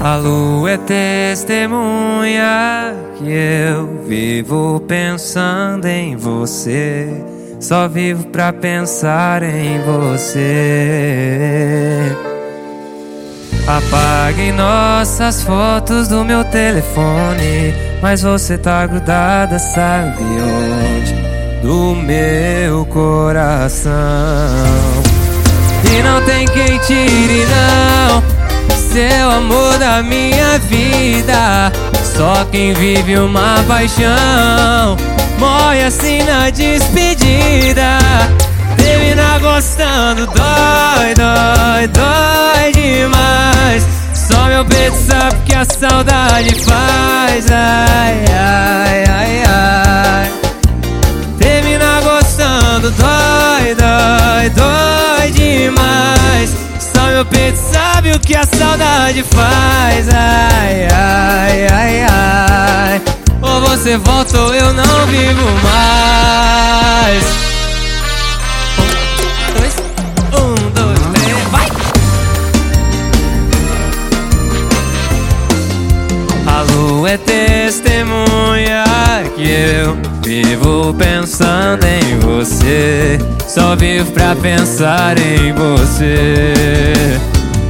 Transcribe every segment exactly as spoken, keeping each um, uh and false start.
A lua é testemunha que eu vivo pensando em você. Só vivo pra pensar em você. Apaguem nossas fotos do meu telefone, mas você tá grudada, sabe onde? Do meu coração. E não tem quem tire não seu amor da minha vida. Só quem vive uma paixão morre assim na despedida. Termina gostando, dói, dói, dói demais. Só meu peito sabe que a saudade faz. Ai, ai, ai, ai. Termina gostando, dói, dói, dói demais. Só meu peito sabe o que a saudade faz. Ai, ai, ai, ai. Ou você volta ou eu não vivo mais. Um, dois, três, vai! A lua é testemunha que eu vivo pensando em você. Só vivo pra pensar em você.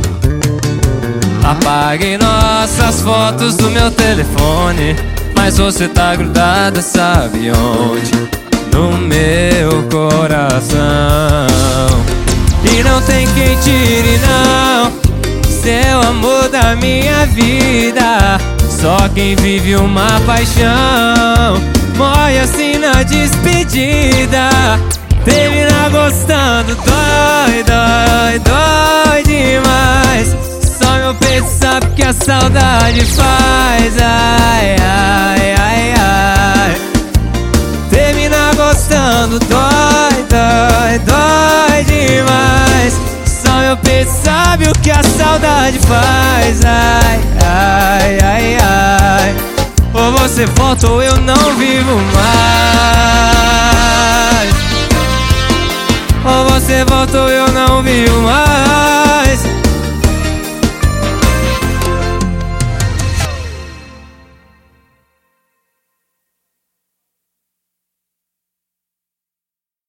Apaguei nossas fotos do meu telefone, mas você tá grudada, sabe onde? No meu coração. E não tem quem tire não seu amor da minha vida. Só quem vive uma paixão morre assim na despedida. Termina gostando, dói, dói, dói demais. Só meu peito sabe que a saudade faz. Ai, ai, ai, ai. Termina gostando, dói, dói, dói demais. Só meu peito sabe o que a saudade faz. Ai, ai, ai, ai. Ou você volta ou eu não vivo mais. Ou você volta ou eu